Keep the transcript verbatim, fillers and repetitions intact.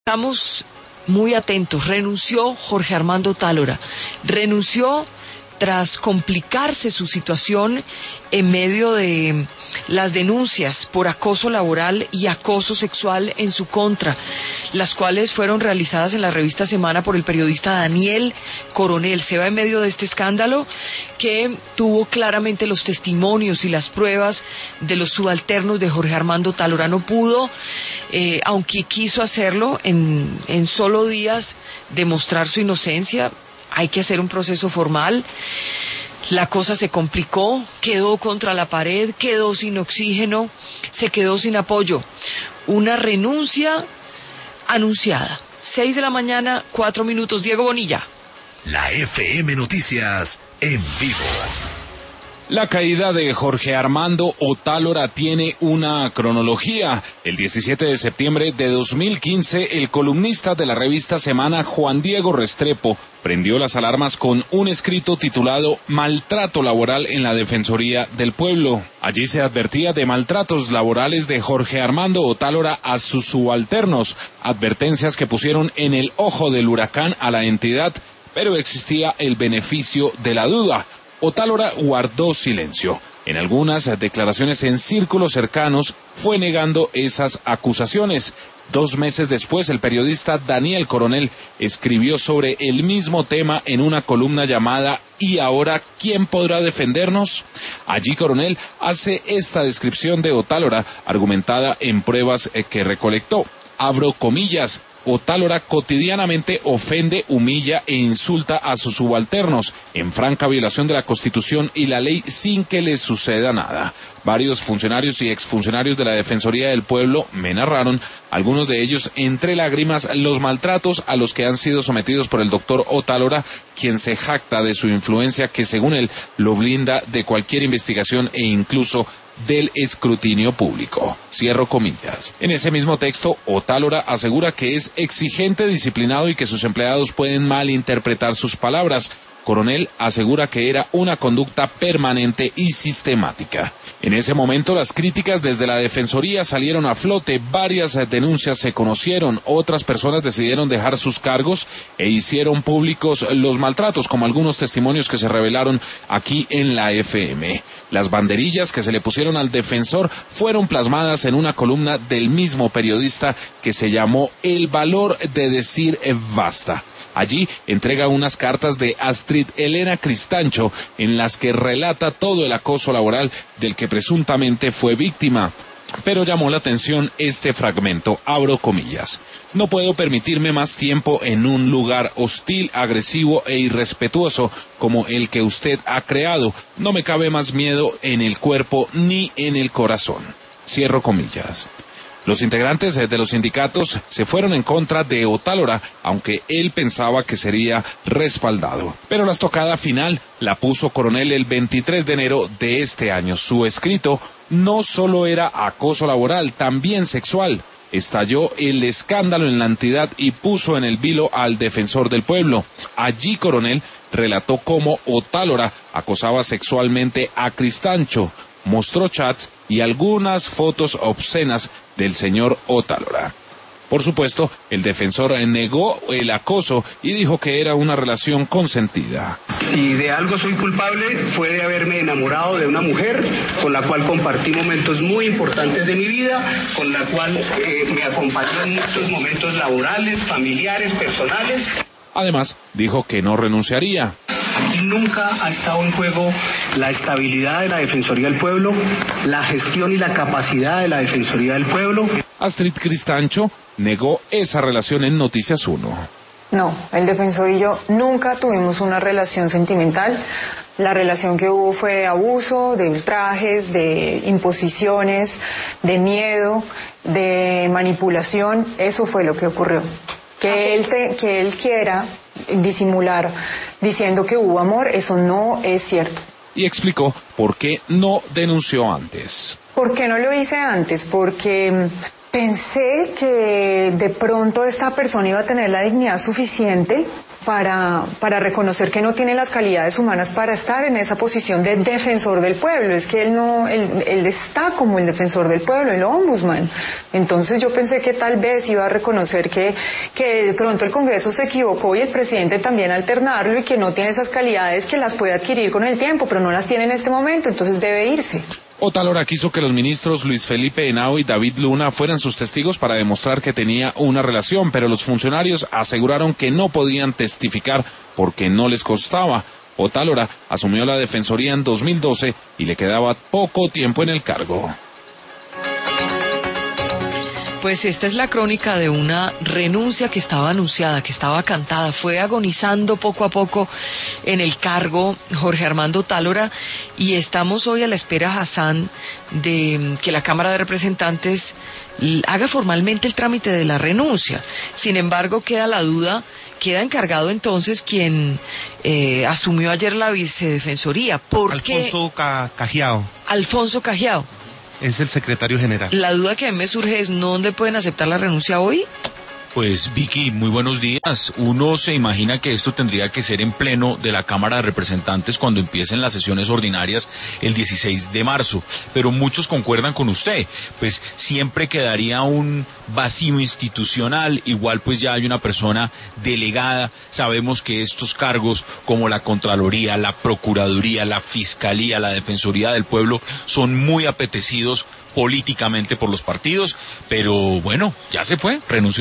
Estamos muy atentos. Renunció Jorge Armando Otálora. Renunció tras complicarse su situación en medio de las denuncias por acoso laboral y acoso sexual en su contra, las cuales fueron realizadas en la revista Semana por el periodista Daniel Coronel. Se va en medio de este escándalo que tuvo claramente los testimonios y las pruebas de los subalternos de Jorge Armando Otálora. No pudo, eh, aunque quiso hacerlo, en, en solo días demostrar su inocencia. Hay que hacer un proceso formal. La cosa se complicó, quedó contra la pared, quedó sin oxígeno, se quedó sin apoyo. Una renuncia anunciada. Seis de la mañana, cuatro minutos. Diego Bonilla. La F M Noticias en vivo. La caída de Jorge Armando Otálora tiene una cronología. El diecisiete de septiembre de dos mil quince, el columnista de la revista Semana, Juan Diego Restrepo, prendió las alarmas con un escrito titulado Maltrato laboral en la Defensoría del Pueblo. Allí se advertía de maltratos laborales de Jorge Armando Otálora a sus subalternos, advertencias que pusieron en el ojo del huracán a la entidad, pero existía el beneficio de la duda. Otálora guardó silencio. En algunas declaraciones en círculos cercanos fue negando esas acusaciones. Dos meses después, el periodista Daniel Coronel escribió sobre el mismo tema en una columna llamada ¿Y ahora quién podrá defendernos? Allí Coronel hace esta descripción de Otálora, argumentada en pruebas que recolectó. Abro comillas. Otálora cotidianamente ofende, humilla e insulta a sus subalternos, en franca violación de la Constitución y la ley sin que les suceda nada. Varios funcionarios y exfuncionarios de la Defensoría del Pueblo me narraron, algunos de ellos entre lágrimas, los maltratos a los que han sido sometidos por el doctor Otálora, quien se jacta de su influencia que según él lo blinda de cualquier investigación e incluso del escrutinio público. Cierro comillas. En ese mismo texto, Otálora asegura que es exigente, disciplinado y que sus empleados pueden malinterpretar sus palabras. Coronel asegura que era una conducta permanente y sistemática. En ese momento las críticas desde la Defensoría salieron a flote, varias denuncias se conocieron, otras personas decidieron dejar sus cargos e hicieron públicos los maltratos, como algunos testimonios que se revelaron aquí en la F M. Las banderillas que se le pusieron al defensor fueron plasmadas en una columna del mismo periodista que se llamó El valor de decir basta. Allí entrega unas cartas de Astrid Elena Cristancho en las que relata todo el acoso laboral del que presuntamente fue víctima. Pero llamó la atención este fragmento, abro comillas. No puedo permitirme más tiempo en un lugar hostil, agresivo e irrespetuoso como el que usted ha creado. No me cabe más miedo en el cuerpo ni en el corazón. Cierro comillas. Los integrantes de los sindicatos se fueron en contra de Otálora, aunque él pensaba que sería respaldado. Pero la estocada final la puso Coronel el veintitrés de enero de este año. Su escrito no solo era acoso laboral, también sexual. Estalló el escándalo en la entidad y puso en el vilo al defensor del pueblo. Allí Coronel relató cómo Otálora acosaba sexualmente a Cristancho, mostró chats y algunas fotos obscenas del señor Otálora. Por supuesto, el defensor negó el acoso y dijo que era una relación consentida. Si de algo soy culpable fue de haberme enamorado de una mujer con la cual compartí momentos muy importantes de mi vida, con la cual eh, me acompañó en muchos momentos laborales, familiares, personales. Además, dijo que no renunciaría. Aquí nunca ha estado en juego la estabilidad de la Defensoría del Pueblo, la gestión y la capacidad de la Defensoría del Pueblo. Astrid Cristancho negó esa relación en Noticias uno. No, el defensor y yo nunca tuvimos una relación sentimental. La relación que hubo fue de abuso, de ultrajes, de imposiciones, de miedo, de manipulación. Eso fue lo que ocurrió. Que él, te, que él quiera disimular diciendo que hubo amor, eso no es cierto. Y explicó por qué no denunció antes. ¿Por qué no lo hice antes? Porque Pensé que de pronto esta persona iba a tener la dignidad suficiente para, para reconocer que no tiene las calidades humanas para estar en esa posición de defensor del pueblo. Es que él no, él, él está como el defensor del pueblo, el ombudsman. Entonces yo pensé que tal vez iba a reconocer que, que de pronto el Congreso se equivocó y el presidente también alternarlo, y que no tiene esas calidades, que las puede adquirir con el tiempo, pero no las tiene en este momento, entonces debe irse. Otálora quiso que los ministros Luis Felipe Henao y David Luna fueran sus testigos para demostrar que tenía una relación, pero los funcionarios aseguraron que no podían testificar porque no les costaba. Otálora asumió la defensoría en dos mil doce y le quedaba poco tiempo en el cargo. Pues esta es la crónica de una renuncia que estaba anunciada, que estaba cantada. Fue agonizando poco a poco en el cargo Jorge Armando Otálora, y estamos hoy a la espera, Hassan, de que la Cámara de Representantes haga formalmente el trámite de la renuncia. Sin embargo, queda la duda, queda encargado entonces quien eh, asumió ayer la vicedefensoría. ¿Por qué? Alfonso Cajiao. Alfonso Cajiao. Es el secretario general. La duda que a mí me surge es, ¿no dónde pueden aceptar la renuncia hoy? Pues Vicky, muy buenos días. Uno se imagina que esto tendría que ser en pleno de la Cámara de Representantes cuando empiecen las sesiones ordinarias el dieciséis de marzo, pero muchos concuerdan con usted, pues siempre quedaría un vacío institucional. Igual pues ya hay una persona delegada. Sabemos que estos cargos como la Contraloría, la Procuraduría, la Fiscalía, la Defensoría del Pueblo son muy apetecidos políticamente por los partidos, pero bueno, ya se fue, renunció.